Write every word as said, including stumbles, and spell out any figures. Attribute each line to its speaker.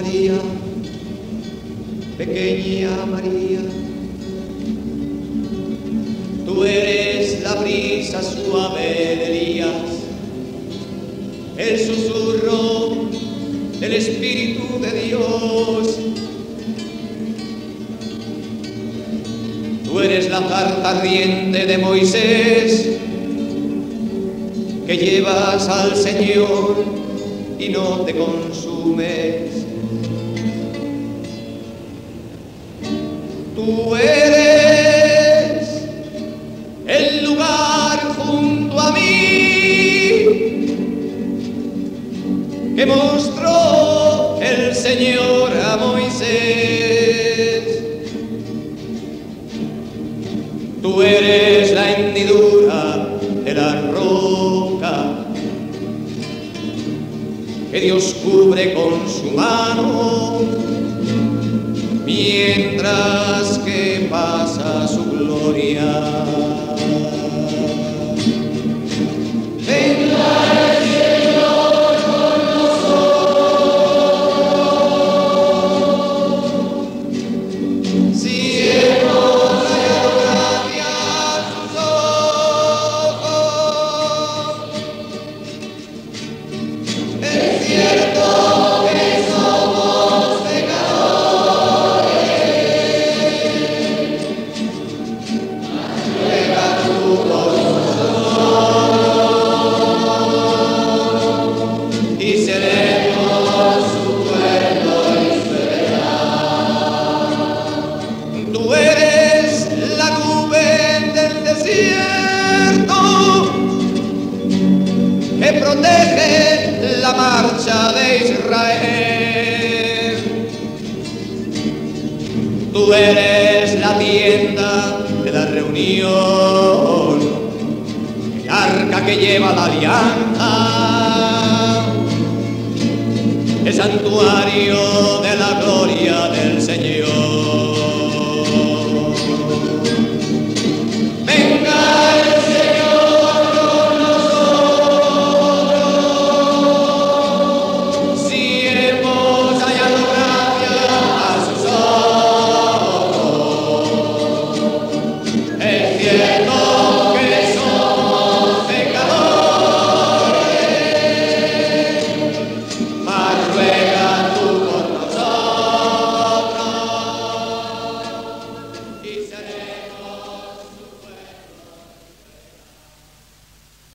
Speaker 1: María, pequeña María, tú eres la brisa suave de Elías, el susurro del Espíritu de Dios. Tú eres la zarza ardiente de Moisés, que llevas al Señor y no te consumes. Tú eres el lugar junto a mí que mostró el Señor a Moisés. Tú eres la hendidura de la roca que Dios cubre con su mano mientras que pasa su gloria. Que protege la marcha de Israel. Tú eres la tienda de la reunión, el arca que lleva la alianza, el santuario de la gloria del Señor.